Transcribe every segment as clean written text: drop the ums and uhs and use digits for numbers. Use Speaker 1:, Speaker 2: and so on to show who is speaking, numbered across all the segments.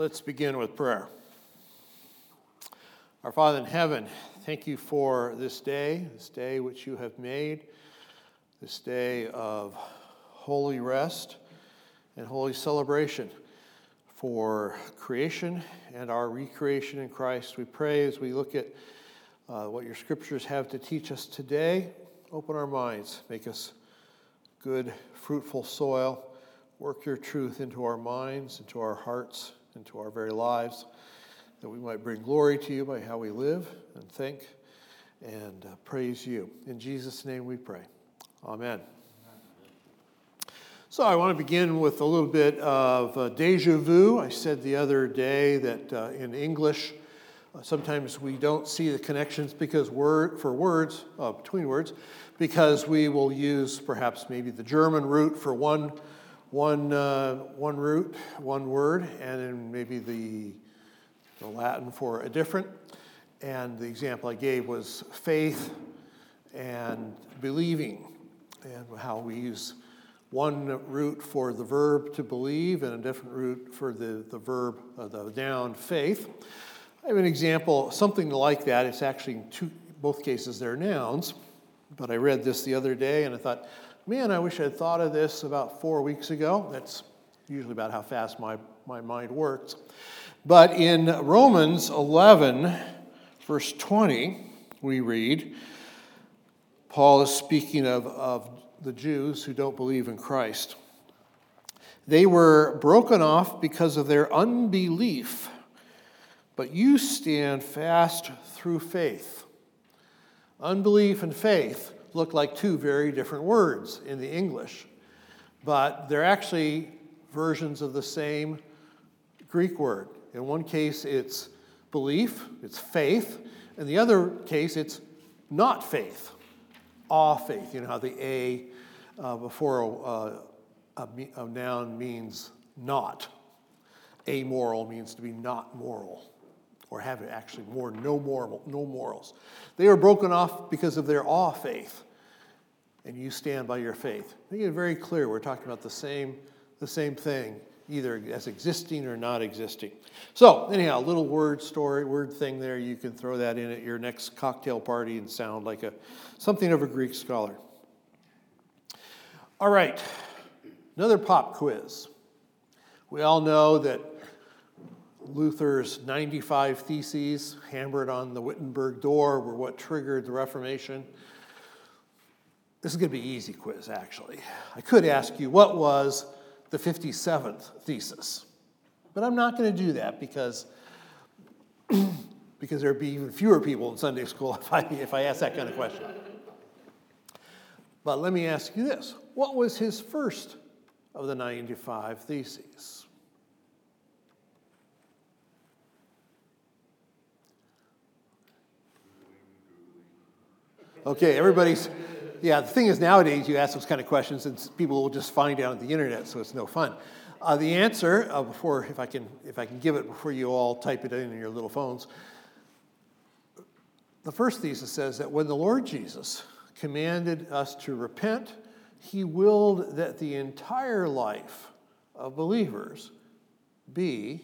Speaker 1: Let's begin with prayer. Our Father in heaven, thank you for this day which you have made, this day of holy rest and holy celebration for creation and our recreation in Christ. We pray as we look at what your scriptures have to teach us today, open our minds, make us good, fruitful soil, work your truth into our minds, into our hearts, into our very lives, that we might bring glory to you by how we live and think and praise you. In Jesus' name we pray. Amen. So I want to begin with a little bit of deja vu. I said the other day that in English, sometimes we don't see the connections because between words, because we will use perhaps maybe the German root for one root, one word, and then maybe the Latin for a different. And the example I gave was faith and believing, and how we use one root for the verb to believe and a different root for the verb, the noun faith. I have an example, something like that. It's actually in both cases they're nouns, but I read this the other day and I thought, man, I wish I'd thought of this about 4 weeks ago. That's usually about how fast my mind works. But in Romans 11, verse 20, we read, Paul is speaking of the Jews who don't believe in Christ. They were broken off because of their unbelief, but you stand fast through faith. Unbelief and faith look like two very different words in the English, but they're actually versions of the same Greek word. In one case, it's belief, it's faith. In the other case, it's not faith, faith. You know how the A before a noun means not. Amoral means to be not moral, or have actually no morals. They were broken off because of their faith, and you stand by your faith. I think it's very clear we're talking about the same thing, either as existing or not existing. So anyhow, a little word thing there. You can throw that in at your next cocktail party and sound like something of a Greek scholar. All right, another pop quiz. We all know that Luther's 95 Theses hammered on the Wittenberg door were what triggered the Reformation. This is going to be an easy quiz, actually. I could ask you, what was the 57th thesis? But I'm not going to do that because there'd be even fewer people in Sunday school if I ask that kind of question. But let me ask you this. What was his first of the 95 theses? Okay, the thing is nowadays you ask those kind of questions and people will just find out on the internet, so it's no fun. The answer, if I can give it before you all type it in your little phones, the first thesis says that when the Lord Jesus commanded us to repent, he willed that the entire life of believers be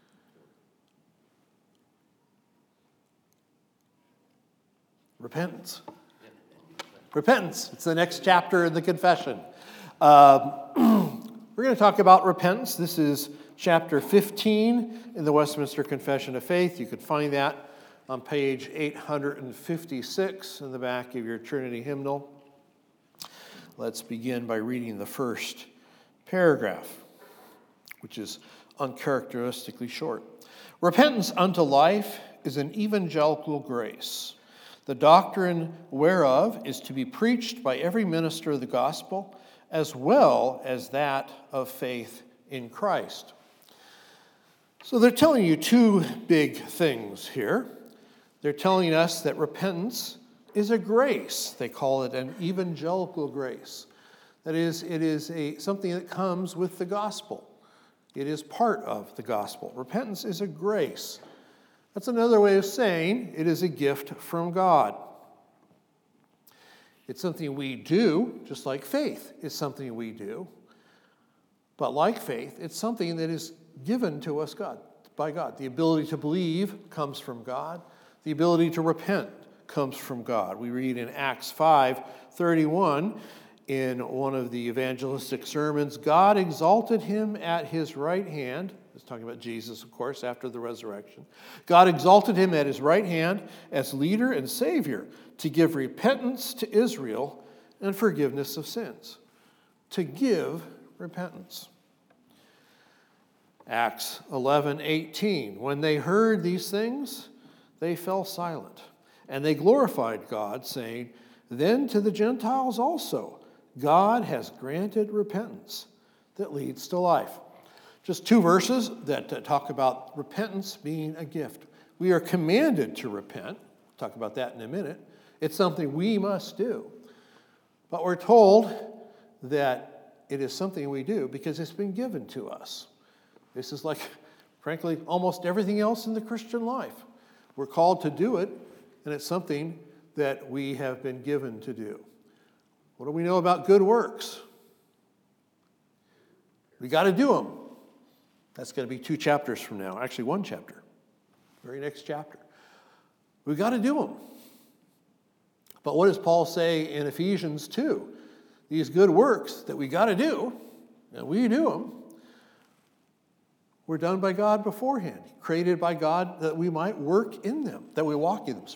Speaker 1: repentance. Repentance. It's the next chapter in the confession. We're going to talk about repentance. This is chapter 15 in the Westminster Confession of Faith. You can find that on page 856 in the back of your Trinity hymnal. Let's begin by reading the first paragraph, which is uncharacteristically short. Repentance unto life is an evangelical grace, the doctrine whereof is to be preached by every minister of the gospel, as well as that of faith in Christ. So they're telling you two big things here. They're telling us that repentance is a grace. They call it an evangelical grace. That is, it is something that comes with the gospel. It is part of the gospel. Repentance is a grace. That's another way of saying it is a gift from God. It's something we do, just like faith is something we do. But like faith, it's something that is given to us by God. The ability to believe comes from God. The ability to repent comes from God. We read in Acts 5:31 in one of the evangelistic sermons, God exalted him at his right hand. It's talking about Jesus, of course, after the resurrection. God exalted him at his right hand as leader and savior to give repentance to Israel and forgiveness of sins. To give repentance. Acts 11:18. When they heard these things, they fell silent, and they glorified God, saying, then to the Gentiles also, God has granted repentance that leads to life. Just two verses that talk about repentance being a gift. We are commanded to repent. We'll talk about that in a minute. It's something we must do. But we're told that it is something we do because it's been given to us. This is like, frankly, almost everything else in the Christian life. We're called to do it, and it's something that we have been given to do. What do we know about good works? We got to do them. That's going to be 2 chapters from now. Actually, 1 chapter. Very next chapter. We got to do them. But what does Paul say in Ephesians 2? These good works that we got to do, and we do them, were done by God beforehand, created by God that we might work in them, that we walk in them.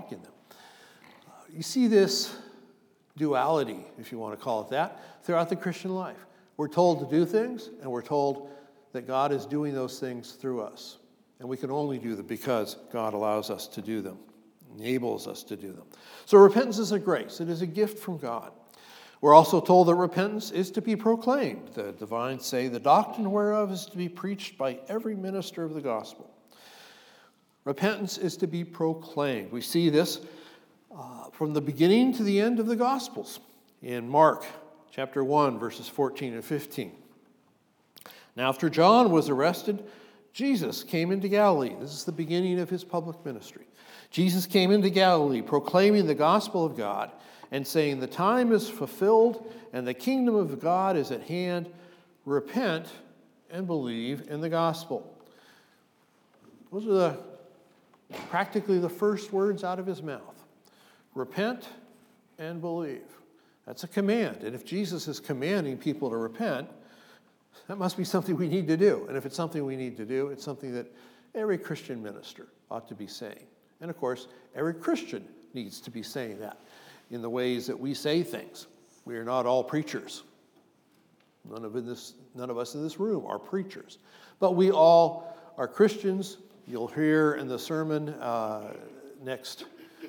Speaker 1: You see this duality, if you want to call it that, throughout the Christian life. We're told to do things, and we're told that God is doing those things through us. And we can only do them because God allows us to do them, enables us to do them. So repentance is a grace. It is a gift from God. We're also told that repentance is to be proclaimed. The divines say, the doctrine whereof is to be preached by every minister of the gospel. Repentance is to be proclaimed. We see this from the beginning to the end of the Gospels in Mark chapter 1, verses 14 and 15. Now, after John was arrested, Jesus came into Galilee. This is the beginning of his public ministry. Jesus came into Galilee, proclaiming the gospel of God and saying, the time is fulfilled and the kingdom of God is at hand. Repent and believe in the gospel. Those are practically the first words out of his mouth. Repent and believe. That's a command. And if Jesus is commanding people to repent, that must be something we need to do. And if it's something we need to do, it's something that every Christian minister ought to be saying. And of course, every Christian needs to be saying that in the ways that we say things. We are not all preachers. None of us in this room are preachers. But we all are Christians. You'll hear in the sermon next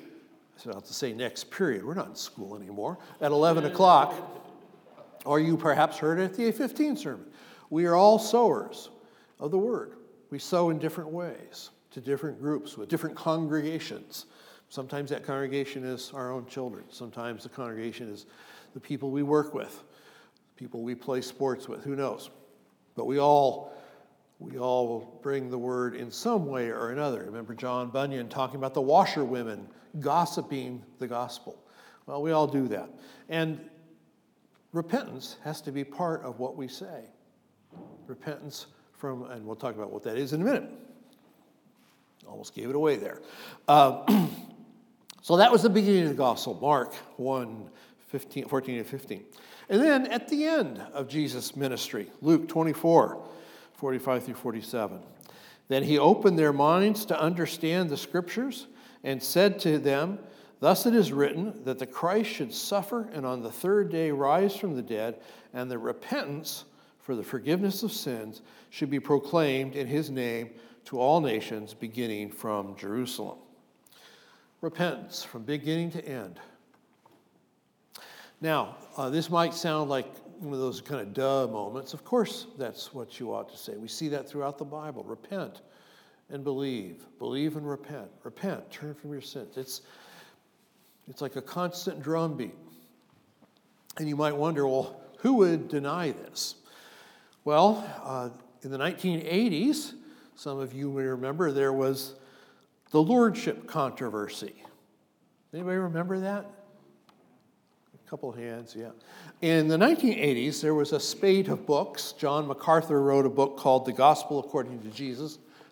Speaker 1: period. We're not in school anymore. At 11 o'clock, or you perhaps heard it at the 8:15 sermon. We are all sowers of the word. We sow in different ways to different groups with different congregations. Sometimes that congregation is our own children. Sometimes the congregation is the people we work with, people we play sports with, who knows. But we all bring the word in some way or another. Remember John Bunyan talking about the washerwomen gossiping the gospel. Well, we all do that. And repentance has to be part of what we say. Repentance from, and we'll talk about what that is in a minute. Almost gave it away there. So that was the beginning of the gospel, Mark 1, 14 and 15. And then at the end of Jesus' ministry, Luke 24, 45 through 47. Then he opened their minds to understand the scriptures and said to them, thus it is written that the Christ should suffer and on the third day rise from the dead, and that repentance for the forgiveness of sins should be proclaimed in his name to all nations, beginning from Jerusalem. Repentance from beginning to end. Now, this might sound like one of those kind of duh moments. Of course, that's what you ought to say. We see that throughout the Bible. Repent and believe. Believe and repent. Repent. Turn from your sins. It's like a constant drumbeat. And you might wonder, well, who would deny this? Well, in the 1980s, some of you may remember, there was the lordship controversy. Anybody remember that? A couple of hands, yeah. In the 1980s, there was a spate of books. John MacArthur wrote a book called The Gospel According to Jesus.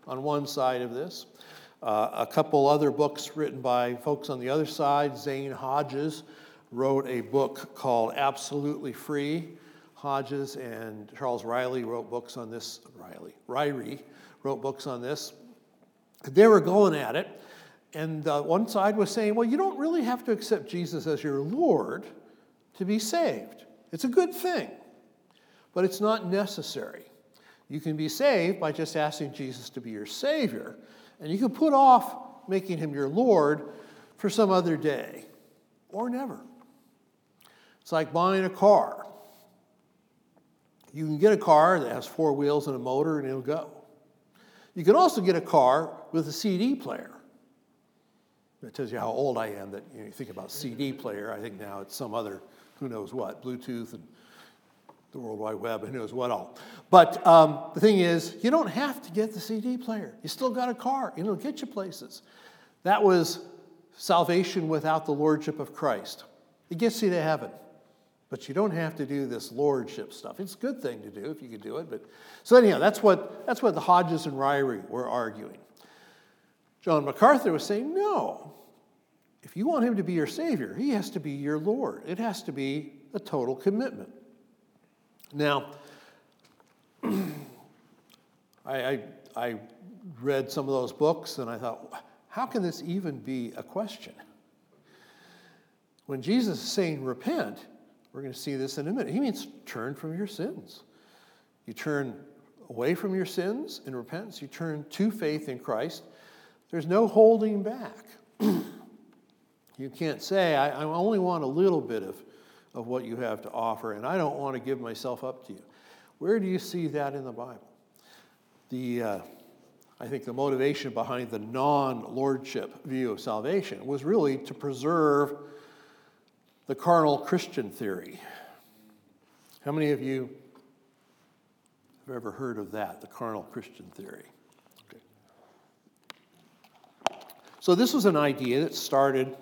Speaker 1: on one side of this. A couple other books written by folks on the other side. Zane Hodges wrote a book called Absolutely Free. Hodges and Charles Riley wrote books on this. Ryrie wrote books on this. They were going at it, and one side was saying, well, you don't really have to accept Jesus as your Lord to be saved. It's a good thing, but it's not necessary. You can be saved by just asking Jesus to be your Savior, and you can put off making him your Lord for some other day, or never. It's like buying a car. You can get a car that has 4 wheels and a motor, and it'll go. You can also get a car with a CD player. That tells you how old I am, that you think about CD player. I think now it's some other, who knows what, Bluetooth and the World Wide Web, who knows what all. But the thing is, you don't have to get the CD player. You still got a car, and it'll get you places. That was salvation without the lordship of Christ. It gets you to heaven. But you don't have to do this lordship stuff. It's a good thing to do if you could do it. But so anyhow, that's what the Hodges and Ryrie were arguing. John MacArthur was saying, no. If you want him to be your Savior, he has to be your Lord. It has to be a total commitment. Now, I read some of those books, and I thought, how can this even be a question? When Jesus is saying repent, we're going to see this in a minute. He means turn from your sins. You turn away from your sins in repentance. You turn to faith in Christ. There's no holding back. You can't say, I only want a little bit of what you have to offer, and I don't want to give myself up to you. Where do you see that in the Bible? I think the motivation behind the non-lordship view of salvation was really to preserve the carnal Christian theory. How many of you have ever heard of that, the carnal Christian theory? Okay. So this was an idea that started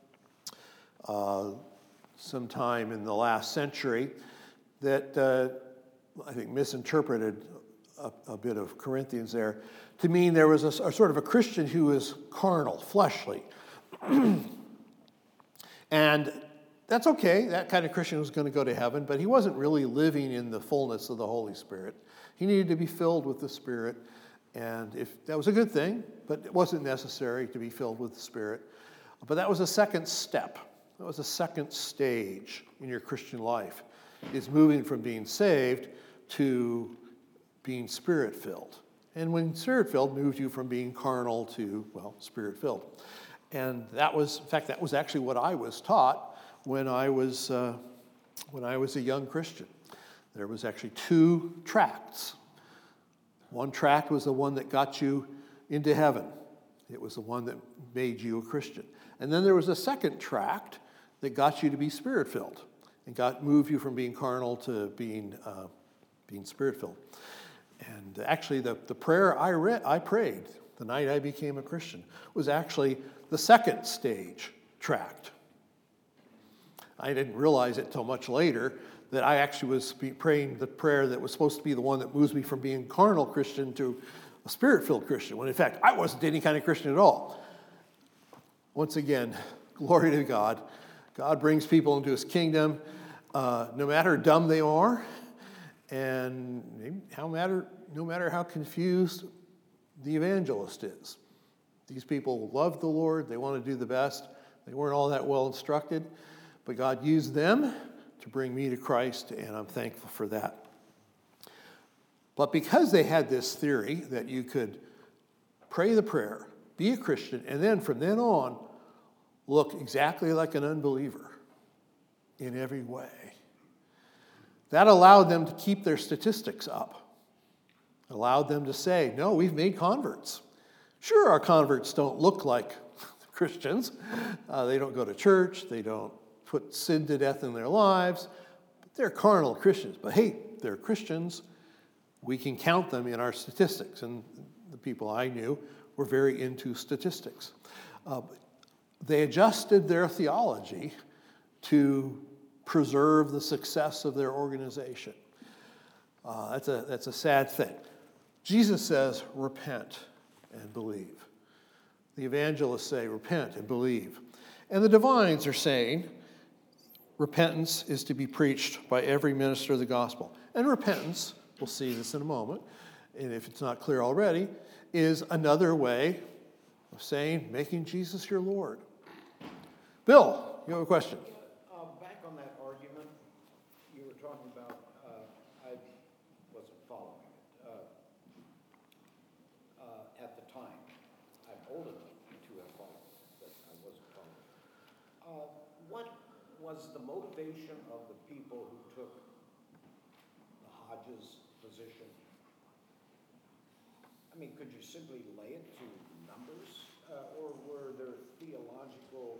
Speaker 1: sometime in the last century that I think misinterpreted a bit of Corinthians there to mean there was a sort of a Christian who is carnal, fleshly. And that's okay. That kind of Christian was going to go to heaven, but he wasn't really living in the fullness of the Holy Spirit. He needed to be filled with the Spirit, and if that was a good thing, but it wasn't necessary to be filled with the Spirit. But that was a second step. That was a second stage in your Christian life, is moving from being saved to being Spirit-filled. And when Spirit-filled moved you from being carnal to, well, Spirit-filled. And that was, in fact, that was actually what I was taught when I was a young Christian. There was actually 2 tracts. One tract was the one that got you into heaven. It was the one that made you a Christian. And then there was a second tract that got you to be Spirit-filled and moved you from being carnal to being Spirit-filled. And actually, the prayer I prayed the night I became a Christian was actually the second stage tract. I didn't realize it till much later that I actually was praying the prayer that was supposed to be the one that moves me from being a carnal Christian to a Spirit-filled Christian, when in fact I wasn't any kind of Christian at all. Once again, glory to God. God brings people into his kingdom, no matter how dumb they are, and no matter how confused the evangelist is. These people love the Lord. They want to do the best. They weren't all that well instructed, but God used them to bring me to Christ, and I'm thankful for that. But because they had this theory that you could pray the prayer, be a Christian, and then from then on, look exactly like an unbeliever in every way, that allowed them to keep their statistics up. Allowed them to say, no, we've made converts. Sure, our converts don't look like Christians. They don't go to church. They don't put sin to death in their lives. But they're carnal Christians. But hey, they're Christians. We can count them in our statistics. And the people I knew were very into statistics. They adjusted their theology to preserve the success of their organization. That's a sad thing. Jesus says, repent. and believe. The evangelists say, repent and believe. And the divines are saying, repentance is to be preached by every minister of the gospel. And repentance, we'll see this in a moment, and if it's not clear already, is another way of saying, making Jesus your Lord. Bill, you have a question?
Speaker 2: Back on that argument, you were talking about, I wasn't following it at the time. I'm old enough to have followed it, but I wasn't following it. What was the motivation of the people who took the Hodges position? I mean, could you simply lay it to numbers, or were there theological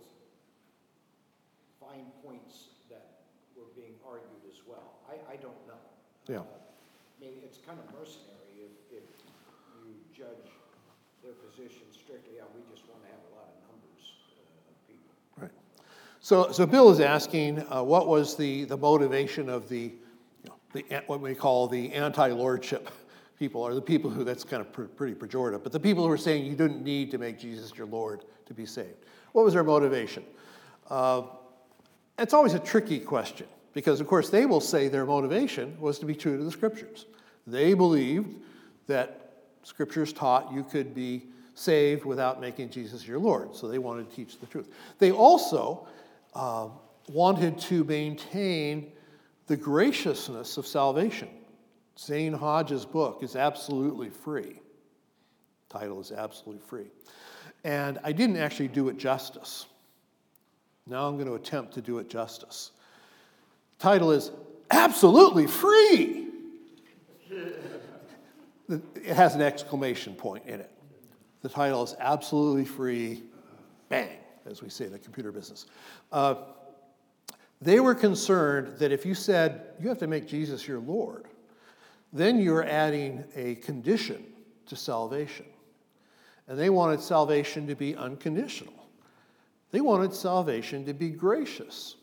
Speaker 2: fine points that were being argued as well? I don't know.
Speaker 1: Yeah.
Speaker 2: I mean, it's kind of mercenary if you judge their position strictly on, we just want to have a lot of numbers of people.
Speaker 1: Right. So Bill is asking, what was the motivation of the what we call the anti-lordship people, or the people who, that's kind of pretty pejorative, but the people who are saying you didn't need to make Jesus your Lord to be saved. What was their motivation? It's always a tricky question, because of course they will say their motivation was to be true to the Scriptures. They believed that Scriptures taught you could be saved without making Jesus your Lord, so they wanted to teach the truth. They also wanted to maintain the graciousness of salvation. Zane Hodge's book is absolutely free. The title is absolutely free. And I didn't actually do it justice. Now I'm going to attempt to do it justice. The title is Absolutely Free! It has an exclamation point in it. The title is Absolutely Free, bang, as we say in the computer business. They were concerned that if you said, you have to make Jesus your Lord, then you're adding a condition to salvation. And they wanted salvation to be unconditional. They wanted salvation to be gracious.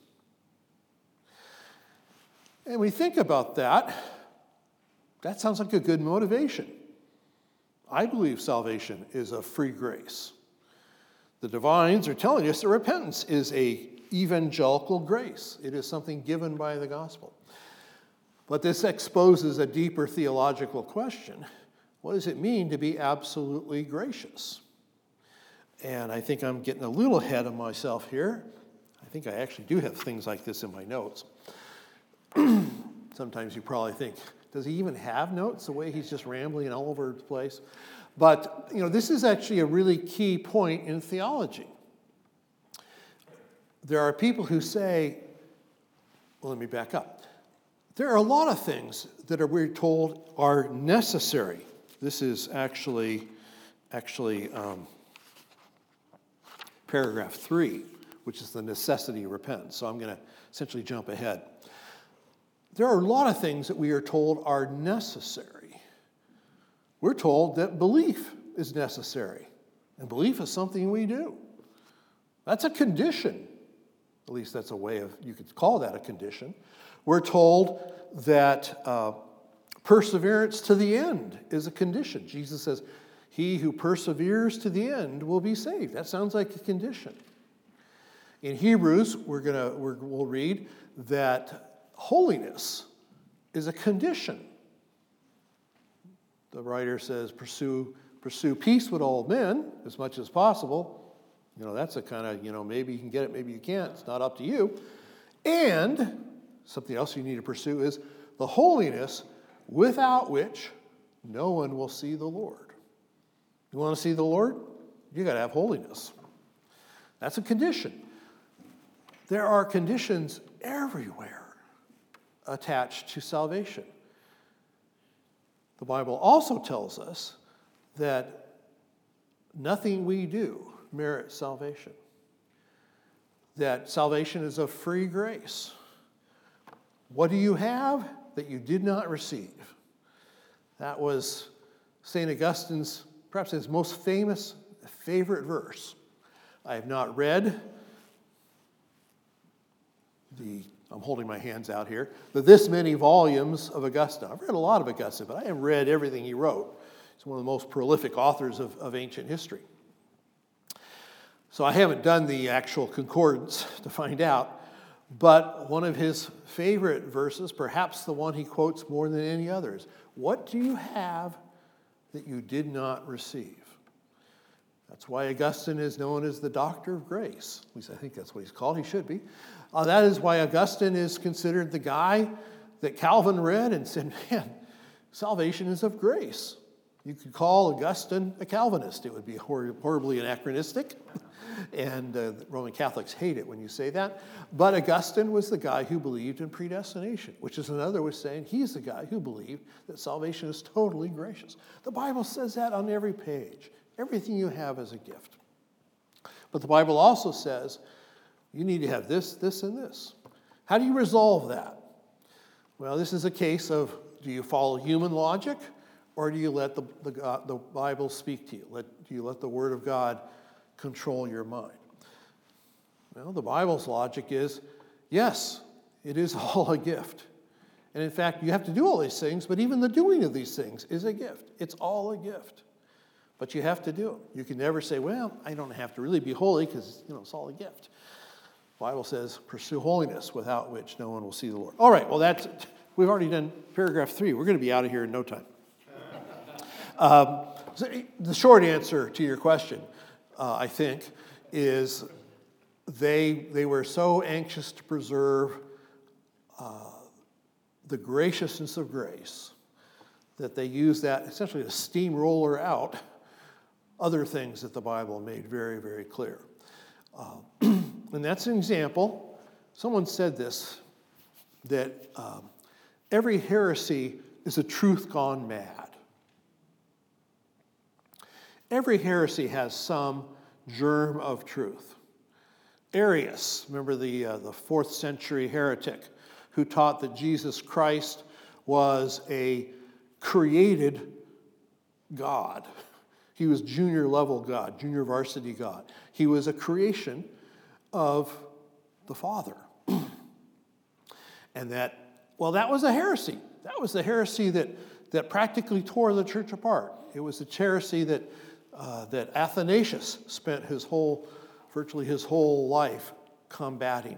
Speaker 1: And we think about that, that sounds like a good motivation. I believe salvation is a free grace. The divines are telling us that repentance is a evangelical grace. It is something given by the gospel. But this exposes a deeper theological question. What does it mean to be absolutely gracious? And I think I'm getting a little ahead of myself here. I think I actually do have things like this in my notes. Sometimes you probably think, does he even have notes, the way he's just rambling all over the place? But, this is actually a really key point in theology. There are people who say, well, let me back up. There are a lot of things that we're told are necessary. This is actually paragraph 3, which is the necessity of repentance. So I'm going to essentially jump ahead. There are a lot of things that we are told are necessary. We're told that belief is necessary, and belief is something we do. That's a condition. At least that's a way of, you could call that a condition. We're told that perseverance to the end is a condition. Jesus says, he who perseveres to the end will be saved. That sounds like a condition. In Hebrews, we'll read that holiness is a condition. The writer says, pursue peace with all men as much as possible. That's a kind of, maybe you can get it, maybe you can't. It's not up to you. And something else you need to pursue is the holiness without which no one will see the Lord. You want to see the Lord? You got to have holiness. That's a condition. There are conditions everywhere attached to salvation. The Bible also tells us that nothing we do merits salvation. That salvation is a free grace. What do you have that you did not receive? That was St. Augustine's, perhaps his most famous, favorite verse. I have not read I'm holding my hands out here, this many volumes of Augustine. I've read a lot of Augustine, but I haven't read everything he wrote. He's one of the most prolific authors of ancient history. So I haven't done the actual concordance to find out, but one of his favorite verses, perhaps the one he quotes more than any others, what do you have that you did not receive? That's why Augustine is known as the Doctor of Grace. At least I think that's what he's called. He should be. That is why Augustine is considered the guy that Calvin read and said, man, salvation is of grace. You could call Augustine a Calvinist. It would be horribly anachronistic. And Roman Catholics hate it when you say that. But Augustine was the guy who believed in predestination, which is another way of saying he's the guy who believed that salvation is totally gracious. The Bible says that on every page. Everything you have is a gift. But the Bible also says you need to have this, this, and this. How do you resolve that? Well, this is a case of, do you follow human logic, or do you let the Bible speak to you? Do you let the Word of God control your mind? Well, the Bible's logic is, yes, it is all a gift. And in fact, you have to do all these things, but even the doing of these things is a gift. It's all a gift. But you have to do it. You can never say, well, I don't have to really be holy because, it's all a gift. The Bible says, pursue holiness, without which no one will see the Lord. All right, well, we've already done paragraph 3. We're going to be out of here in no time. So the short answer to your question, I think, is they were so anxious to preserve the graciousness of grace that they used that essentially to steamroller out other things that the Bible made very, very clear. And that's an example. Someone said this, that every heresy is a truth gone mad. Every heresy has some germ of truth. Arius, remember the 4th century heretic who taught that Jesus Christ was a created God. He was junior level God, junior varsity God. He was a creation of the Father. And that was a heresy. That was the heresy that practically tore the church apart. It was a heresy that Athanasius spent virtually his whole life combating.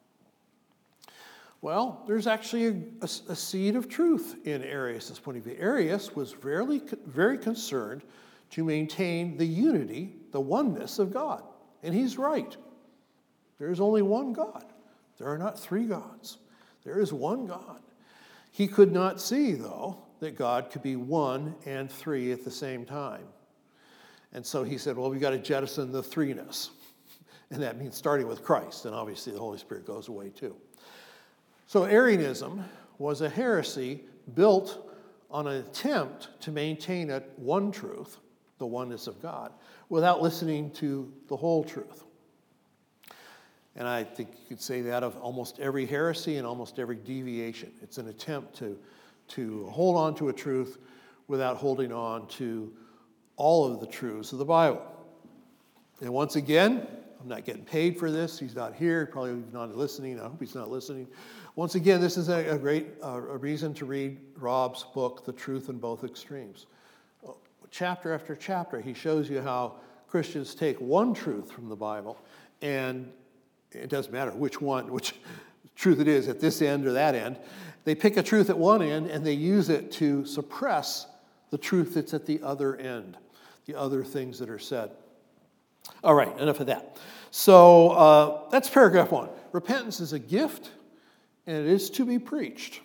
Speaker 1: Well, there's actually a seed of truth in Arius' point of view. Arius was very, very concerned to maintain the unity, the oneness of God. And he's right. There is only one God. There are not 3 gods. There is one God. He could not see, though, that God could be 1 and 3 at the same time. And so he said, well, we've got to jettison the 3-ness. And that means starting with Christ. And obviously the Holy Spirit goes away too. So Arianism was a heresy built on an attempt to maintain one truth, the oneness of God, without listening to the whole truth. And I think you could say that of almost every heresy and almost every deviation. It's an attempt to hold on to a truth without holding on to all of the truths of the Bible. And once again, I'm not getting paid for this. He's not here. Probably not listening. I hope he's not listening. Once again, this is a great reason to read Rob's book, The Truth in Both Extremes. Chapter after chapter, he shows you how Christians take one truth from the Bible, and it doesn't matter which truth it is at this end or that end. They pick a truth at one end, and they use it to suppress the truth that's at the other end, the other things that are said. All right, enough of that. So that's paragraph 1. Repentance is a gift, and it is to be preached.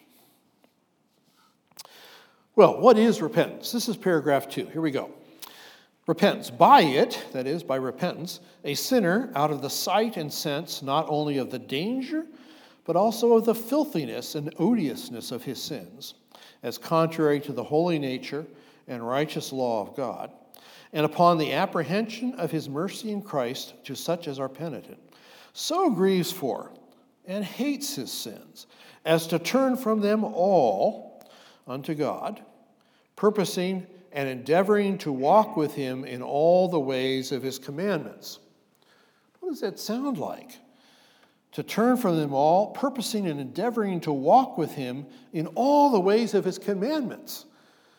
Speaker 1: Well, what is repentance? This is paragraph 2. Here we go. Repentance. By it, that is, by repentance, a sinner, out of the sight and sense not only of the danger, but also of the filthiness and odiousness of his sins, as contrary to the holy nature and righteous law of God, and upon the apprehension of his mercy in Christ to such as are penitent, so grieves for and hates his sins, as to turn from them all unto God, purposing and endeavoring to walk with him in all the ways of his commandments. What does that sound like? To turn from them all, purposing and endeavoring to walk with him in all the ways of his commandments.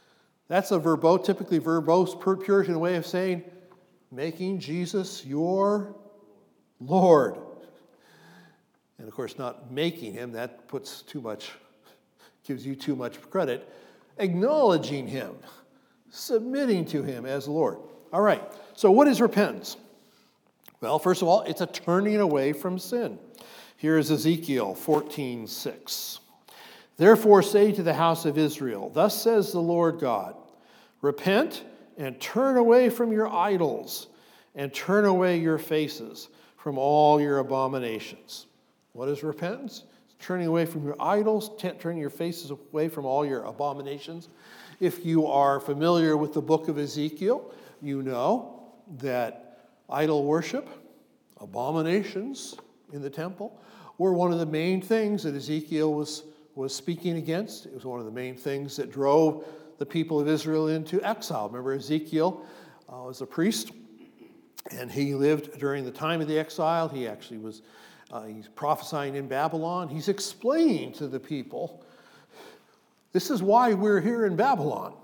Speaker 1: That's a typically verbose Puritan way of saying, making Jesus your Lord. And of course, not making him, that gives you too much credit. Acknowledging him, submitting to him as Lord. All right, so what is repentance? Well, first of all, it's a turning away from sin. Here is Ezekiel 14:6. Therefore say to the house of Israel, thus says the Lord God, repent and turn away from your idols, and turn away your faces from all your abominations. What is repentance? Turning away from your idols, turning your faces away from all your abominations. If you are familiar with the book of Ezekiel, you know that idol worship, abominations in the temple, were one of the main things that Ezekiel was speaking against. It was one of the main things that drove the people of Israel into exile. Remember, Ezekiel was a priest, and he lived during the time of the exile. He actually was he's prophesying in Babylon. He's explaining to the people, this is why we're here in Babylon.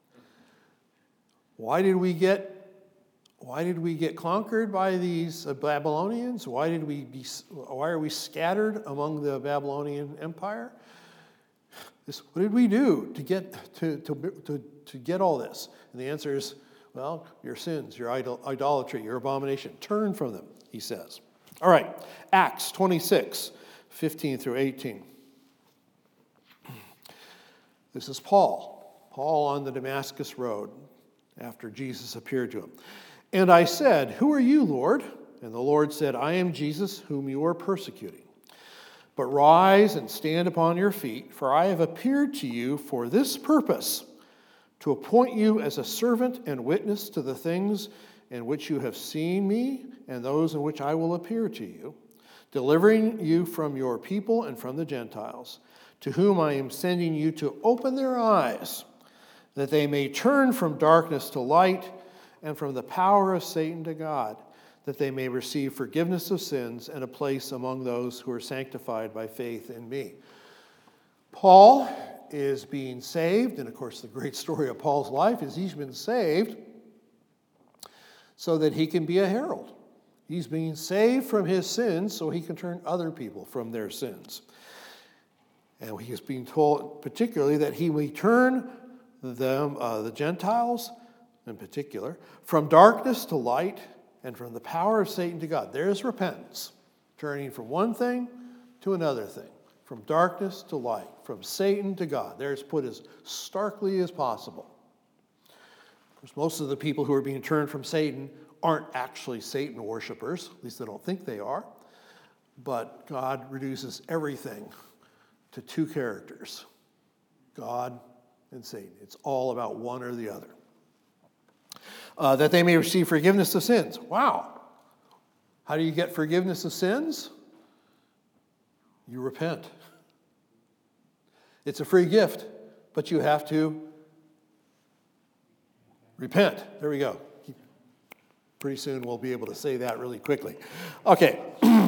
Speaker 1: Why did we get conquered by these Babylonians? Why are we scattered among the Babylonian Empire? What did we do to get all this? And the answer is, well, your sins, your idolatry, your abomination. Turn from them, he says. All right, Acts 26:15 through 18. This is Paul on the Damascus Road after Jesus appeared to him. And I said, who are you, Lord? And the Lord said, I am Jesus whom you are persecuting. But rise and stand upon your feet, for I have appeared to you for this purpose, to appoint you as a servant and witness to the things in which you have seen me and those in which I will appear to you, delivering you from your people and from the Gentiles, to whom I am sending you to open their eyes, that they may turn from darkness to light and from the power of Satan to God, that they may receive forgiveness of sins and a place among those who are sanctified by faith in me. Paul is being saved, and of course the great story of Paul's life is he's been saved so that he can be a herald. He's being saved from his sins so he can turn other people from their sins. And he is being told particularly that he may turn them, the Gentiles in particular, from darkness to light and from the power of Satan to God. There's repentance, turning from one thing to another thing, from darkness to light, from Satan to God. There's put as starkly as possible. Of course, most of the people who are being turned from Satan aren't actually Satan worshipers, at least they don't think they are, but God reduces everything to two characters, God and Satan. It's all about one or the other. That they may receive forgiveness of sins. Wow. How do you get forgiveness of sins? You repent. It's a free gift, but you have to repent. There we go. Pretty soon we'll be able to say that really quickly. Okay.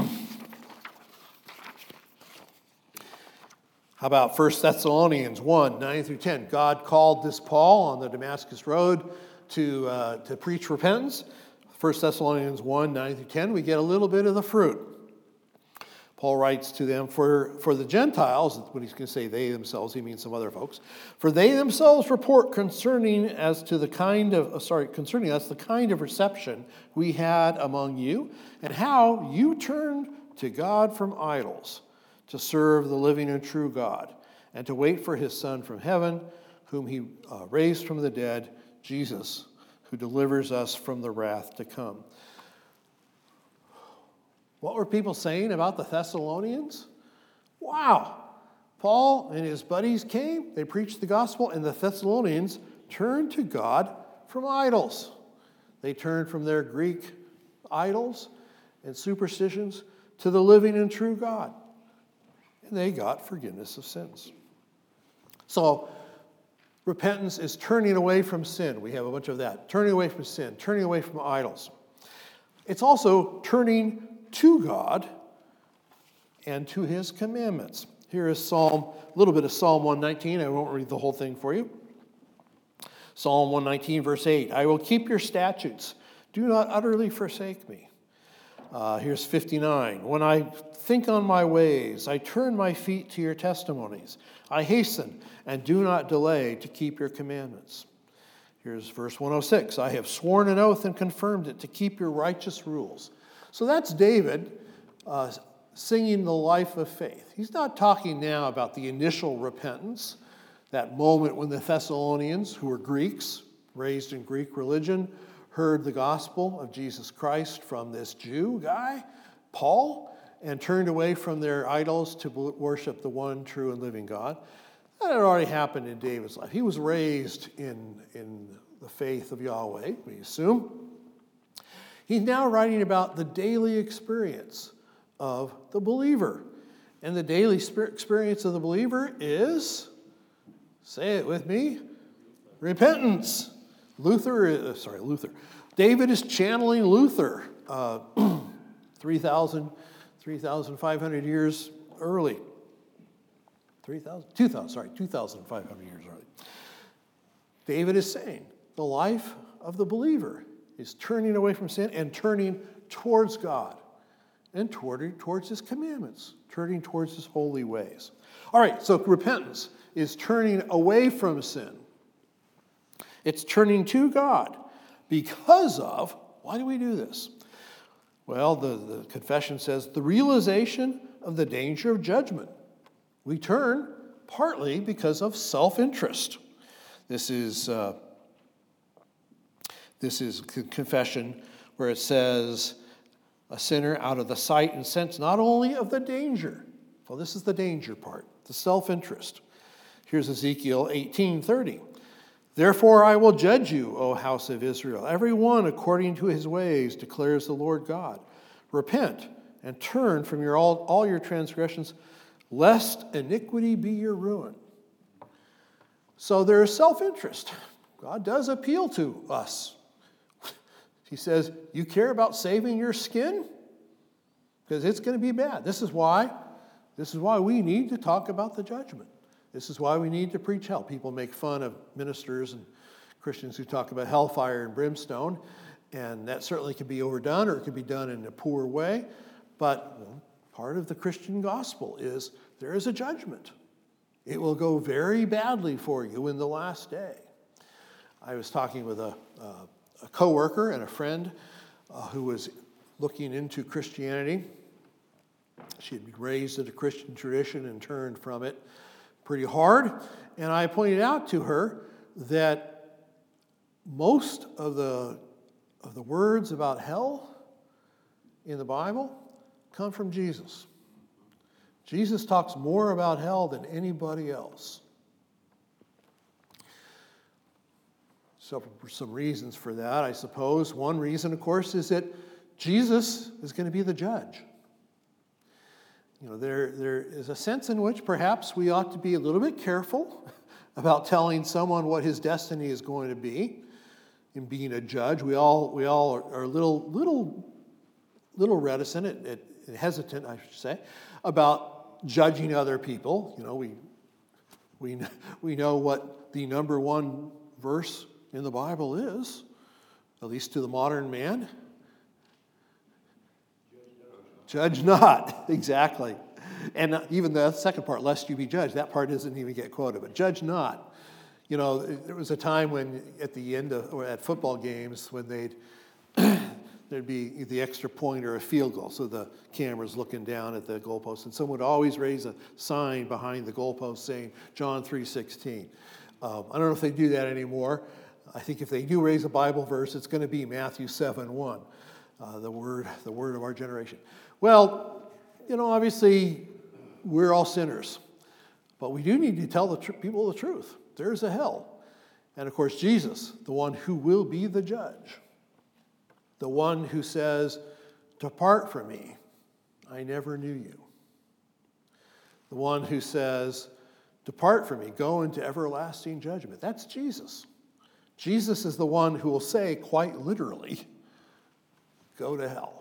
Speaker 1: How about 1 Thessalonians 1:9 through 10? God called this Paul on the Damascus Road to preach repentance. 1 Thessalonians 1:9 through 10, we get a little bit of the fruit. Paul writes to them, for the Gentiles, when he's going to say they themselves, he means some other folks, for they themselves report concerning us the kind of reception we had among you, and how you turned to God from idols, to serve the living and true God, and to wait for his Son from heaven, whom he raised from the dead, Jesus, who delivers us from the wrath to come. What were people saying about the Thessalonians? Wow. Paul and his buddies came, they preached the gospel, and the Thessalonians turned to God from idols. They turned from their Greek idols and superstitions to the living and true God. And they got forgiveness of sins. So, repentance is turning away from sin. We have a bunch of that. Turning away from sin, turning away from idols. It's also turning to God and to his commandments. Here is a little bit of Psalm 119. I won't read the whole thing for you. Psalm 119, verse 8, I will keep your statutes. Do not utterly forsake me. Here's 59. When I think on my ways, I turn my feet to your testimonies. I hasten and do not delay to keep your commandments. Here's verse 106. I have sworn an oath and confirmed it to keep your righteous rules. So that's David singing the life of faith. He's not talking now about the initial repentance, that moment when the Thessalonians, who were Greeks, raised in Greek religion, heard the gospel of Jesus Christ from this Jew guy, Paul, and turned away from their idols to worship the one true and living God. That had already happened in David's life. He was raised in the faith of Yahweh, we assume. He's now writing about the daily experience of the believer. And the daily experience of the believer is, say it with me, repentance. David is channeling Luther 2,500 years early. 2,500 years early. David is saying the life of the believer is turning away from sin and turning towards God and towards his commandments, turning towards his holy ways. All right, so repentance is turning away from sin. It's turning to God because of, why do we do this? Well, the confession says the realization of the danger of judgment. We turn partly because of self-interest. This is confession where it says a sinner out of the sight and sense not only of the danger. Well, this is the danger part, the self-interest. Here's Ezekiel 18:30. Therefore I will judge you, O house of Israel, every one according to his ways, declares the Lord God. Repent and turn from all your transgressions, lest iniquity be your ruin. So there is self-interest. God does appeal to us. He says, you care about saving your skin? Because it's going to be bad. This is why we need to talk about the judgment. This is why we need to preach hell. People make fun of ministers and Christians who talk about hellfire and brimstone, and that certainly can be overdone or it can be done in a poor way. But part of the Christian gospel is there is a judgment. It will go very badly for you in the last day. I was talking with a coworker and a friend who was looking into Christianity. She had been raised in a Christian tradition and turned from it pretty hard. And I pointed out to her that most of the words about hell in the Bible come from Jesus. Jesus talks more about hell than anybody else. So some reasons for that, I suppose. One reason, of course, is that Jesus is going to be the judge. There is a sense in which perhaps we ought to be a little bit careful about telling someone what his destiny is going to be in being a judge. We all are a little reticent and hesitant, I should say, about judging other people. We know what the number one verse in the Bible is, at least to the modern man. Judge not, exactly. And even the second part, lest you be judged, that part doesn't even get quoted, but judge not. There was a time when at the end of, or at football games, when there'd be the extra point or a field goal, so the camera's looking down at the goalpost, and someone would always raise a sign behind the goalpost saying, John 3:16. I don't know if they do that anymore. I think if they do raise a Bible verse, it's going to be Matthew 7:1, the word of our generation. Well, obviously, we're all sinners. But we do need to tell people the truth. There's a hell. And of course, Jesus, the one who will be the judge, the one who says, depart from me, I never knew you. The one who says, depart from me, go into everlasting judgment. That's Jesus. Jesus is the one who will say, quite literally, go to hell.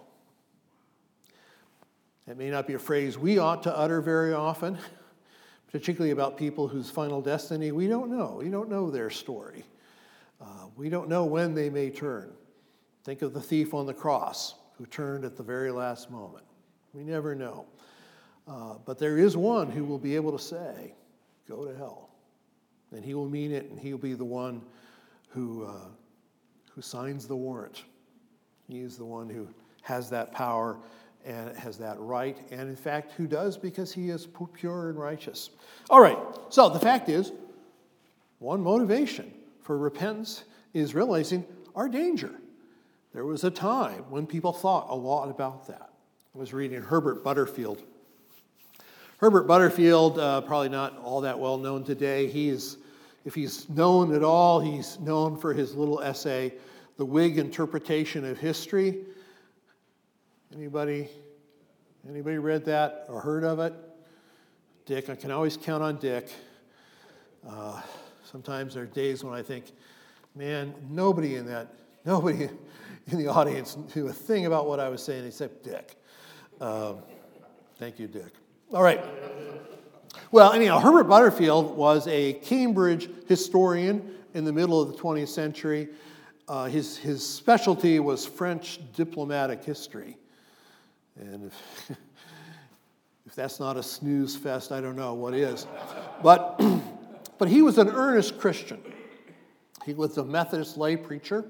Speaker 1: It may not be a phrase we ought to utter very often, particularly about people whose final destiny we don't know. We don't know their story. We don't know when they may turn. Think of the thief on the cross who turned at the very last moment. We never know. But there is one who will be able to say, go to hell. And he will mean it, and he'll be the one who signs the warrant. He is the one who has that power and has that right, and in fact, who does because he is pure and righteous. All right, so the fact is, one motivation for repentance is realizing our danger. There was a time when people thought a lot about that. I was reading Herbert Butterfield. Herbert Butterfield, probably not all that well known today. If he's known at all, he's known for his little essay, The Whig Interpretation of History. Anybody read that or heard of it? Dick, I can always count on Dick. Sometimes there are days when I think, man, nobody in the audience knew a thing about what I was saying except Dick. Thank you, Dick. All right. Well, anyhow, Herbert Butterfield was a Cambridge historian in the middle of the 20th century. His specialty was French diplomatic history. And if that's not a snooze fest, I don't know what is. But he was an earnest Christian. He was a Methodist lay preacher.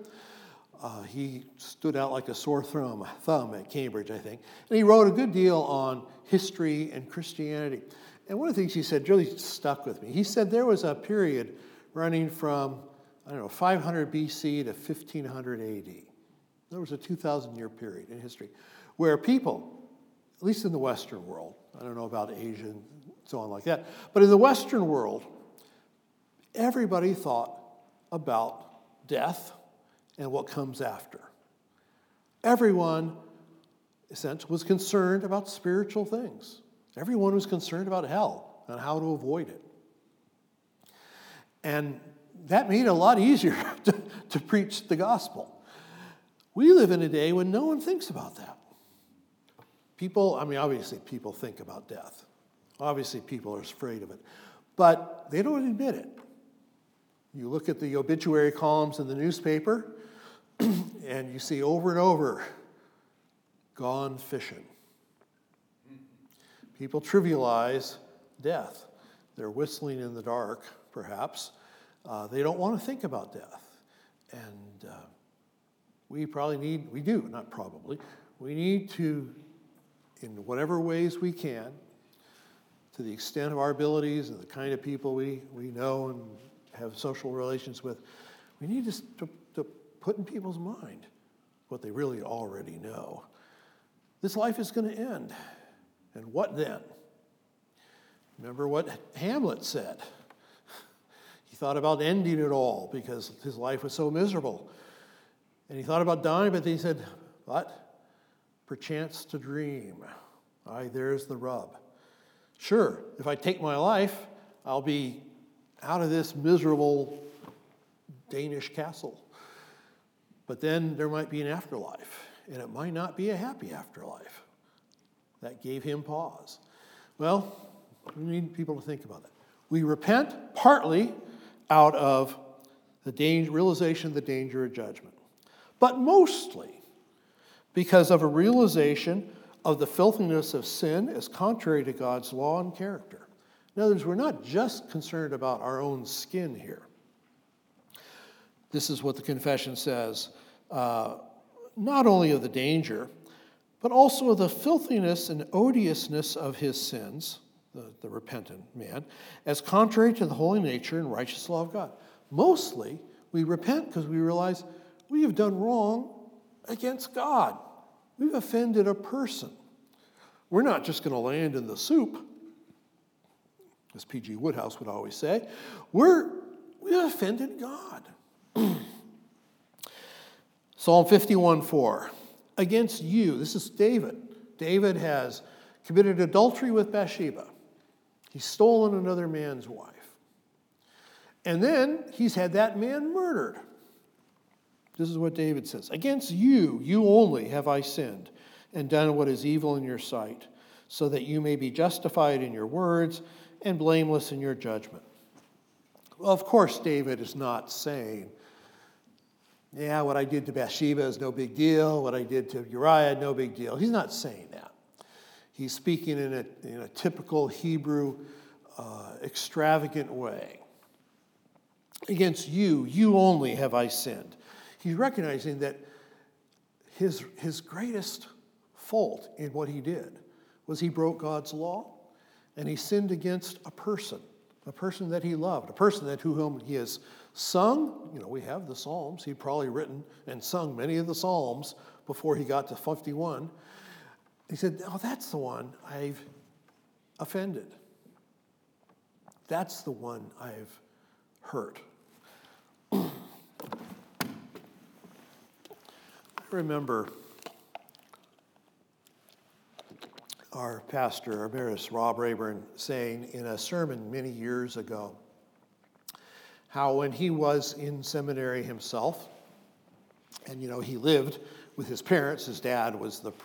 Speaker 1: He stood out like a sore thumb at Cambridge, I think. And he wrote a good deal on history and Christianity. And one of the things he said really stuck with me. He said there was a period running from, 500 BC to 1500 AD. There was a 2,000-year period in history where people, at least in the Western world, I don't know about Asia and so on like that, but in the Western world, everybody thought about death and what comes after. Everyone, essentially, was concerned about spiritual things. Everyone was concerned about hell and how to avoid it. And that made it a lot easier to preach the gospel. We live in a day when no one thinks about that. Obviously people think about death. Obviously people are afraid of it. But they don't admit it. You look at the obituary columns in the newspaper, and you see over and over, gone fishing. People trivialize death. They're whistling in the dark, perhaps. They don't want to think about death. And we need to, in whatever ways we can, to the extent of our abilities and the kind of people we know and have social relations with, we need to put in people's mind what they really already know. This life is going to end. And what then? Remember what Hamlet said. He thought about ending it all because his life was so miserable. And he thought about dying, but then he said, but perchance to dream. Aye, there's the rub. Sure, if I take my life, I'll be out of this miserable Danish castle. But then there might be an afterlife, and it might not be a happy afterlife. That gave him pause. Well, we need people to think about that. We repent partly out of the realization of the danger of judgment, but mostly because of a realization of the filthiness of sin as contrary to God's law and character. In other words, we're not just concerned about our own skin here. This is what the confession says, not only of the danger, but also of the filthiness and odiousness of his sins, the repentant man, as contrary to the holy nature and righteous law of God. Mostly, we repent because we realize we have done wrong against God. We've offended a person. We're not just going to land in the soup, as P.G. Woodhouse would always say. We've offended God. Psalm 51:4. Against you, this is David. David has committed adultery with Bathsheba. He's stolen another man's wife. And then he's had that man murdered. This is what David says. Against you, you only have I sinned and done what is evil in your sight, so that you may be justified in your words and blameless in your judgment. Well, of course, David is not saying Yeah, what I did to Bathsheba is no big deal. What I did to Uriah, no big deal. He's not saying that. He's speaking in a typical Hebrew, extravagant way. Against you only have I sinned. He's recognizing that his greatest fault in what he did was he broke God's law, and he sinned against a person that he loved, a person that whom he has sung. We have the Psalms. He'd probably written and sung many of the Psalms before he got to 51. He said, "Oh, that's the one I've offended. That's the one I've hurt." I remember our pastor, emeritus Rob Rayburn, saying in a sermon many years ago how when he was in seminary himself, and he lived with his parents. His dad was the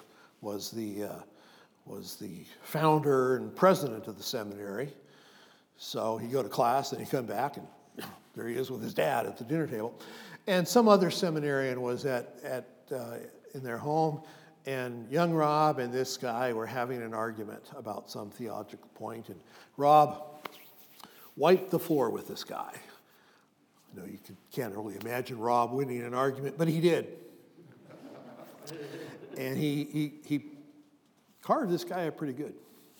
Speaker 1: founder and president of the seminary. So he'd go to class and he'd come back, and there he is with his dad at the dinner table. And some other seminarian was in their home, and young Rob and this guy were having an argument about some theological point, and Rob wiped the floor with this guy. You can't really imagine Rob winning an argument, but he did. And he carved this guy up pretty good.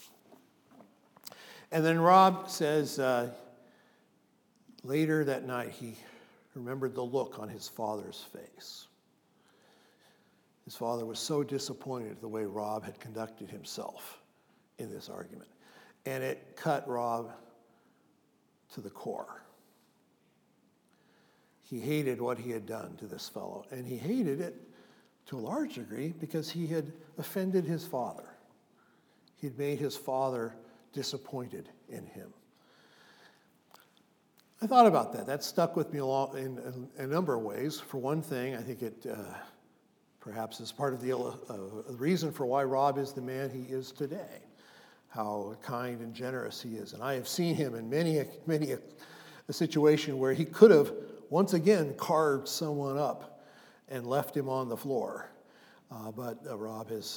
Speaker 1: And then Rob says later that night he remembered the look on his father's face. His father was so disappointed at the way Rob had conducted himself in this argument. And it cut Rob to the core. He hated what he had done to this fellow, and he hated it to a large degree because he had offended his father. He'd made his father disappointed in him. I thought about that. That stuck with me in a number of ways. For one thing, I think it perhaps is part of the reason for why Rob is the man he is today, how kind and generous he is. And I have seen him in many a situation where he could have once again carved someone up and left him on the floor. But Rob has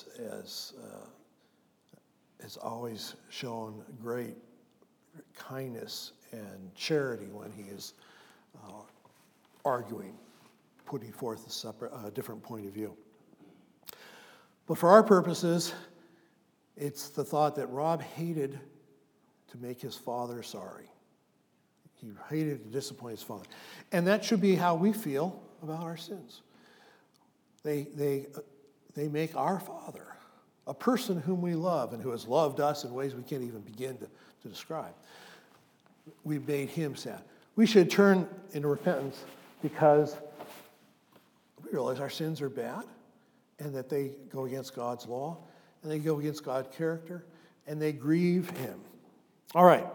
Speaker 1: always shown great kindness and charity when he is arguing, putting forth a different point of view. But for our purposes, it's the thought that Rob hated to make his father sorry. He hated to disappoint his father. And that should be how we feel about our sins. They make our Father, a person whom we love and who has loved us in ways we can't even begin to describe. We've made him sad. We should turn into repentance because we realize our sins are bad and that they go against God's law and they go against God's character and they grieve him. All right.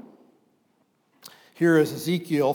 Speaker 1: Here is Ezekiel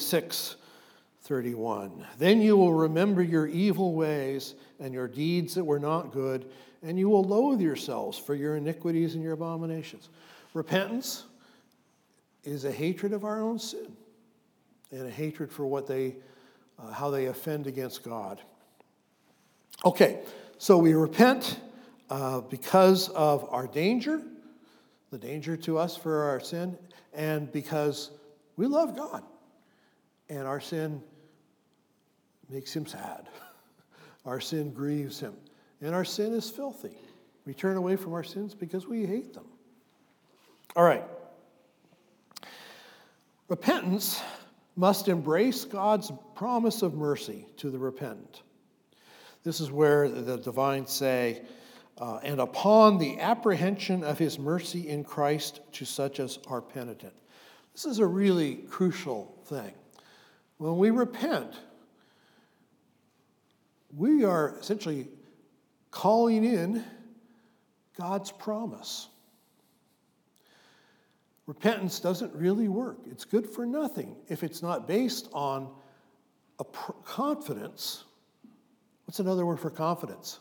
Speaker 1: 36:31. Then you will remember your evil ways and your deeds that were not good, and you will loathe yourselves for your iniquities and your abominations. Repentance is a hatred of our own sin and a hatred for how they offend against God. Okay, so we repent because of our danger, the danger to us for our sin, and because we love God, and our sin makes him sad. Our sin grieves him, and our sin is filthy. We turn away from our sins because we hate them. All right. Repentance must embrace God's promise of mercy to the repentant. This is where the divines say, and upon the apprehension of his mercy in Christ to such as are penitent. This is a really crucial thing. When we repent, we are essentially calling in God's promise. Repentance doesn't really work. It's good for nothing if it's not based on a confidence. What's another word for confidence?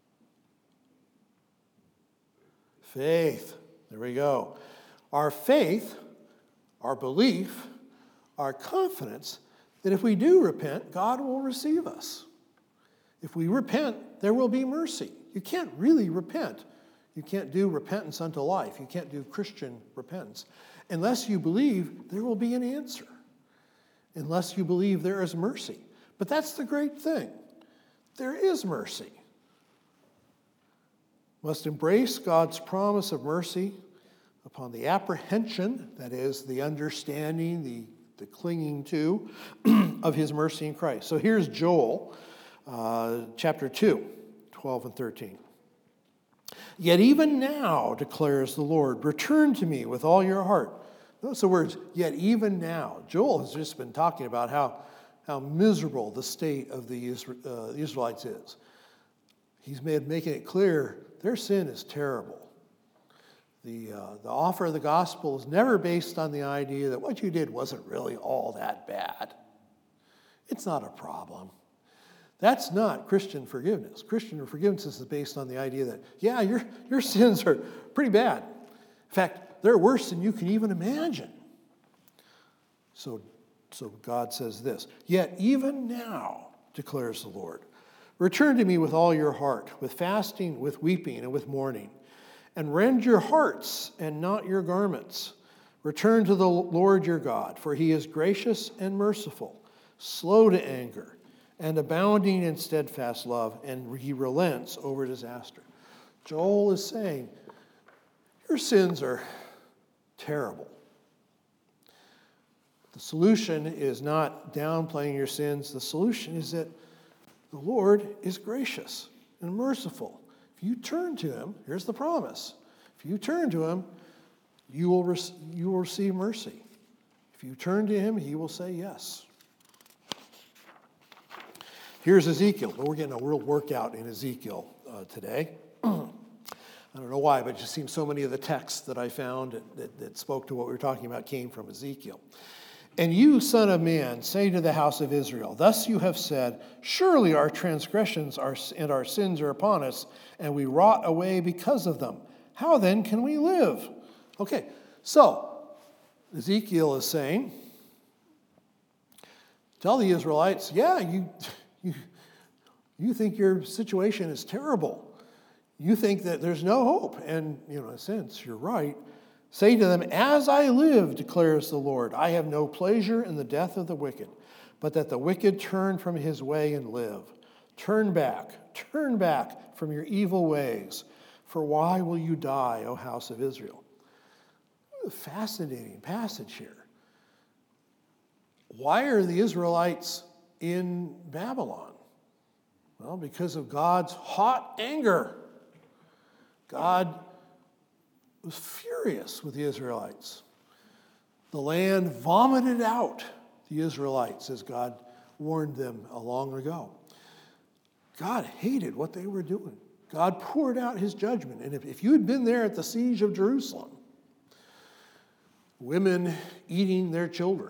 Speaker 1: Faith. There we go. Our faith, our belief, our confidence that if we do repent, God will receive us. If we repent, there will be mercy. You can't really repent. You can't do repentance unto life. You can't do Christian repentance unless you believe there will be an answer, unless you believe there is mercy. But that's the great thing. There is mercy. Must embrace God's promise of mercy upon the apprehension, that is, the understanding, the clinging to, of his mercy in Christ. So here's Joel, chapter 2, 12 and 13. Yet even now, declares the Lord, return to me with all your heart. Notice the words, yet even now. Joel has just been talking about how miserable the state of the Israelites is. He's making it clear their sin is terrible. The offer of the gospel is never based on the idea that what you did wasn't really all that bad. It's not a problem. That's not Christian forgiveness. Christian forgiveness is based on the idea that, yeah, your sins are pretty bad. In fact, they're worse than you can even imagine. So God says this, yet even now, declares the Lord, return to me with all your heart, with fasting, with weeping, and with mourning, and rend your hearts and not your garments. Return to the Lord your God, for he is gracious and merciful, slow to anger, and abounding in steadfast love, and he relents over disaster. Joel is saying, your sins are terrible. The solution is not downplaying your sins. The solution is that the Lord is gracious and merciful. If you turn to him, here's the promise. If you turn to him, you will receive mercy. If you turn to him, he will say yes. Here's Ezekiel. We're getting a real workout in Ezekiel today. I don't know why, but it just seems so many of the texts that I found that spoke to what we were talking about came from Ezekiel. And you, son of man, say to the house of Israel, thus you have said, surely our transgressions and our sins are upon us, and we rot away because of them. How then can we live? Okay, so Ezekiel is saying, tell the Israelites, yeah, you think your situation is terrible. You think that there's no hope. And, in a sense, you're right. Say to them, as I live, declares the Lord, I have no pleasure in the death of the wicked, but that the wicked turn from his way and live. Turn back from your evil ways. For why will you die, O house of Israel? A fascinating passage here. Why are the Israelites in Babylon? Well, because of God's hot anger. God was furious with the Israelites. The land vomited out the Israelites as God warned them long ago. God hated what they were doing. God poured out his judgment. And if you had been there at the siege of Jerusalem, women eating their children,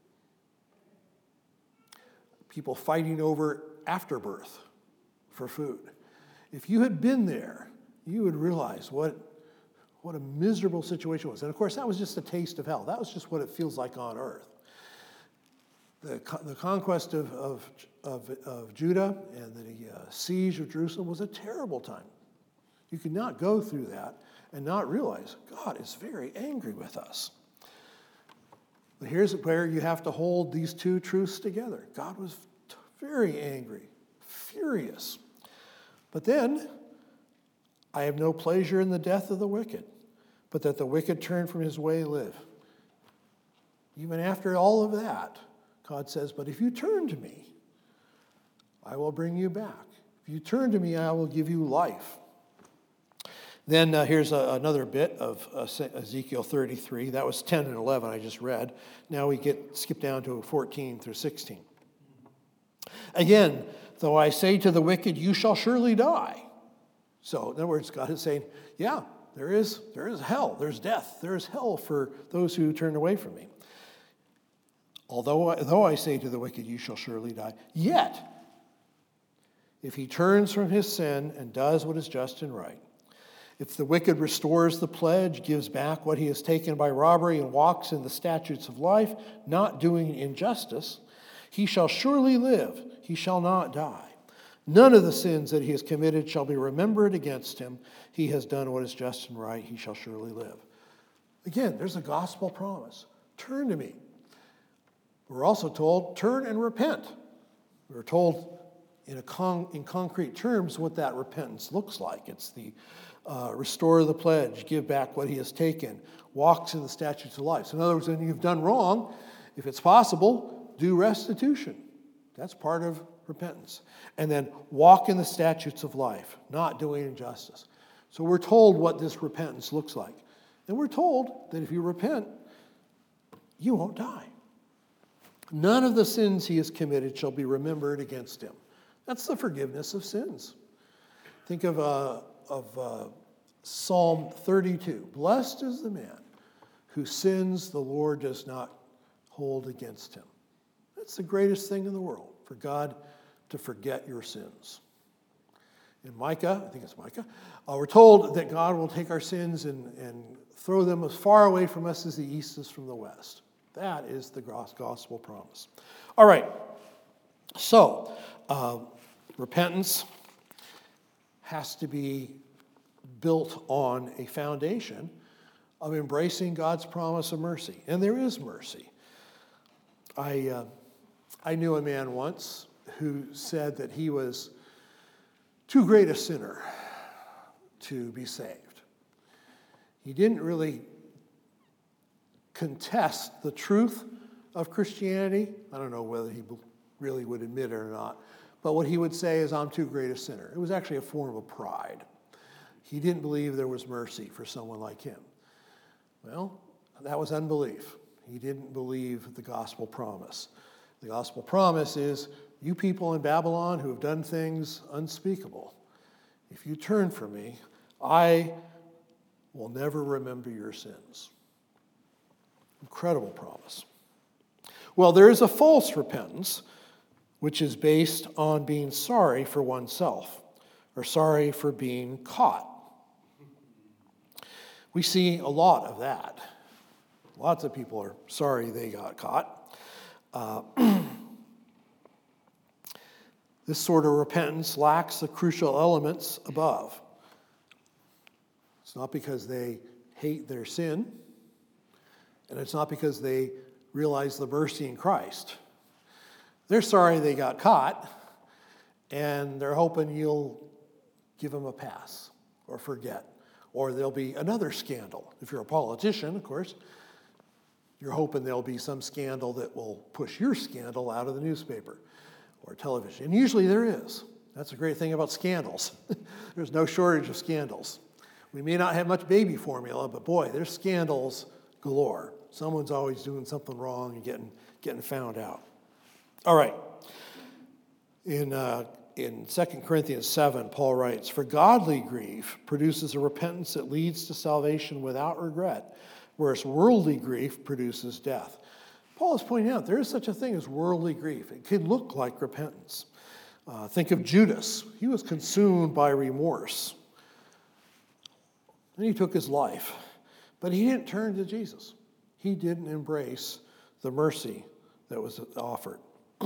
Speaker 1: people fighting over afterbirth for food. If you had been there, you would realize what a miserable situation was. And of course, that was just a taste of hell. That was just what it feels like on earth. The conquest of Judah and the siege of Jerusalem was a terrible time. You could not go through that and not realize God is very angry with us. But here's where you have to hold these two truths together. God was very angry, furious. But then, I have no pleasure in the death of the wicked, but that the wicked turn from his way and live. Even after all of that, God says, but if you turn to me, I will bring you back. If you turn to me, I will give you life. Then here's another bit of Ezekiel 33. That was 10 and 11 I just read. Now we skip down to 14 through 16. Again, though I say to the wicked, you shall surely die. So in other words, God is saying, yeah, there is hell, there's death, there is hell for those who turn away from me. Though I say to the wicked, you shall surely die, yet, if he turns from his sin and does what is just and right, if the wicked restores the pledge, gives back what he has taken by robbery, and walks in the statutes of life, not doing injustice, He shall surely live, he shall not die. None of the sins that he has committed shall be remembered against him. He has done what is just and right, he shall surely live. Again, there's a gospel promise. Turn to me. We're also told, turn and repent. We're told in concrete terms what that repentance looks like. It's the restore the pledge, give back what he has taken, walks in the statutes of life. So in other words, when you've done wrong, if it's possible, do restitution. That's part of repentance. And then walk in the statutes of life, not doing injustice. So we're told what this repentance looks like. And we're told that if you repent, you won't die. None of the sins he has committed shall be remembered against him. That's the forgiveness of sins. Think of Psalm 32. Blessed is the man whose sins the Lord does not hold against him. That's the greatest thing in the world, for God to forget your sins. In Micah, I think it's Micah, we're told that God will take our sins and throw them as far away from us as the east is from the west. That is the gospel promise. All right, so repentance has to be built on a foundation of embracing God's promise of mercy. And there is mercy. I knew a man once who said that he was too great a sinner to be saved. He didn't really contest the truth of Christianity. I don't know whether he really would admit it or not. But what he would say is, I'm too great a sinner. It was actually a form of pride. He didn't believe there was mercy for someone like him. Well, that was unbelief. He didn't believe the gospel promise. The gospel promise is, you people in Babylon who have done things unspeakable, if you turn from me, I will never remember your sins. Incredible promise. Well, there is a false repentance, which is based on being sorry for oneself, or sorry for being caught. We see a lot of that. Lots of people are sorry they got caught. This sort of repentance lacks the crucial elements above. It's not because they hate their sin, and it's not because they realize the mercy in Christ. They're sorry they got caught, and they're hoping you'll give them a pass or forget. Or there'll be another scandal. If you're a politician, of course, you're hoping there'll be some scandal that will push your scandal out of the newspaper or television. And usually there is. That's a great thing about scandals. There's no shortage of scandals. We may not have much baby formula, but boy, there's scandals galore. Someone's always doing something wrong and getting found out. All right. In 2 Corinthians 7, Paul writes, "For godly grief produces a repentance that leads to salvation without regret, whereas worldly grief produces death." Paul is pointing out there is such a thing as worldly grief. It can look like repentance. Think of Judas. He was consumed by remorse. And he took his life. But he didn't turn to Jesus. He didn't embrace the mercy that was offered.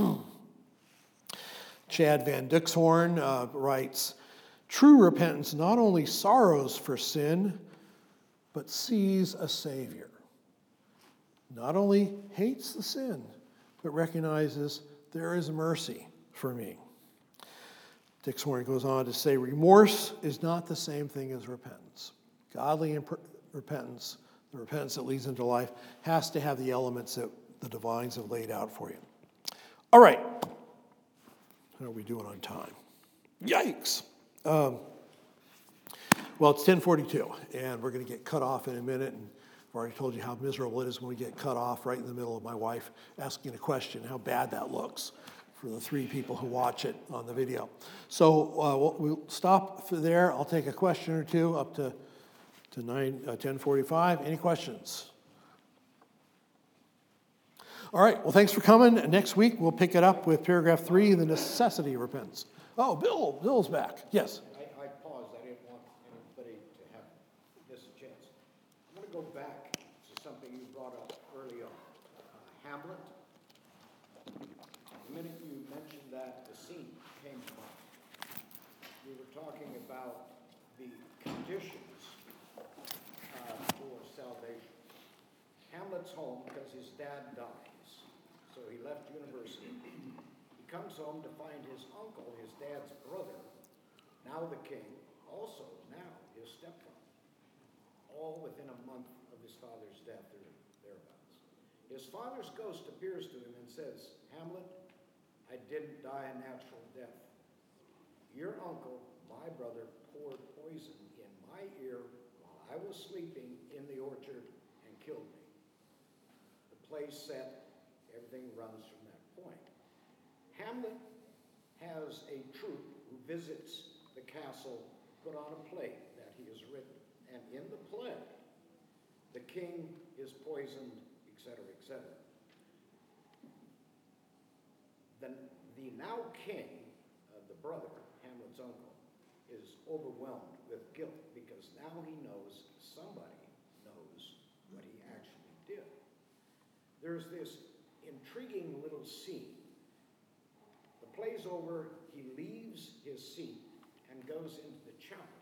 Speaker 1: Chad Van Dixhoorn writes, "True repentance not only sorrows for sin, but sees a Savior. Not only hates the sin, but recognizes there is mercy for me." Dixhoorn goes on to say, remorse is not the same thing as repentance. Godly repentance, the repentance that leads into life, has to have the elements that the divines have laid out for you. All right. How are we doing on time? Yikes. Well, it's 10:42, and we're going to get cut off in a minute. And I've already told you how miserable it is when we get cut off right in the middle of my wife asking a question, how bad that looks for the 3 people who watch it on the video. So we'll stop for there. I'll take a question or two up to 10:45. Any questions? All right, well, thanks for coming. Next week, we'll pick it up with paragraph 3, the necessity of repentance. Oh, Bill's back. Yes.
Speaker 2: I paused. I didn't want anybody to have miss a chance. I'm going to go back to something you brought up early on. Hamlet. that the scene came to mind. We were talking about the conditions for salvation. Hamlet's home because his dad dies, so he left university. He comes home to find his uncle, his dad's brother, now the king, also now his stepfather, all within a month of his father's death or thereabouts. His father's ghost appears to him and says, Hamlet, I didn't die a natural death. Your uncle, my brother, poured poison in my ear while I was sleeping in the orchard and killed me. The play's set, everything runs from that point. Hamlet has a troupe who visits the castle, put on a play that he has written. And in the play, the king is poisoned, etc., etc. The now king, the brother, Hamlet's uncle, is overwhelmed with guilt because now he knows somebody knows what he actually did. There's this intriguing little scene. The play's over, he leaves his seat and goes into the chapel.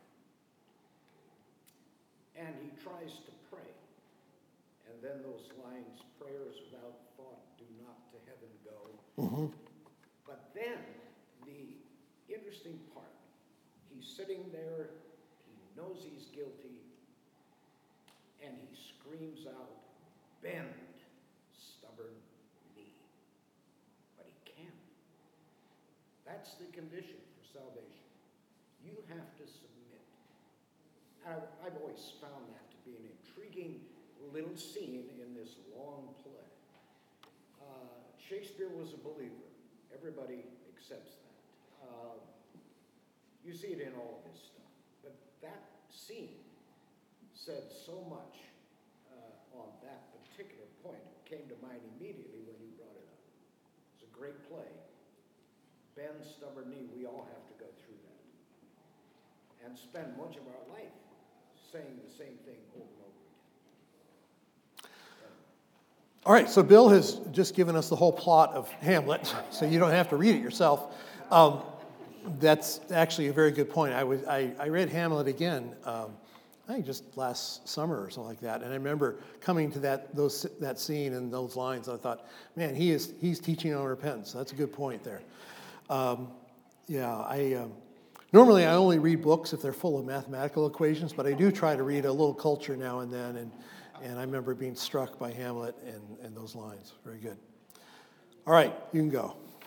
Speaker 2: And he tries to pray. And then those lines, prayers without thought do not to heaven go.
Speaker 1: Mm-hmm.
Speaker 2: But then, the interesting part, he's sitting there, he knows he's guilty, and he screams out, bend, stubborn knee. But he can't. That's the condition for salvation. You have to submit. And I've always found that to be an intriguing little scene in this long play. Shakespeare was a believer. Everybody accepts that. You see it in all of his stuff. But that scene said so much on that particular point. It came to mind immediately when you brought it up. It's a great play. Bend, stubborn knee, we all have to go through that. And spend much of our life saying the same thing over and over again.
Speaker 1: All right, so Bill has just given us the whole plot of Hamlet, so you don't have to read it yourself. That's actually a very good point. I read Hamlet again, I think just last summer or something like that, and I remember coming to that scene and those lines, and I thought, man, he's teaching on repentance. That's a good point there. Normally I only read books if they're full of mathematical equations, but I do try to read a little culture now and then, and I remember being struck by Hamlet and those lines. Very good. All right, you can go.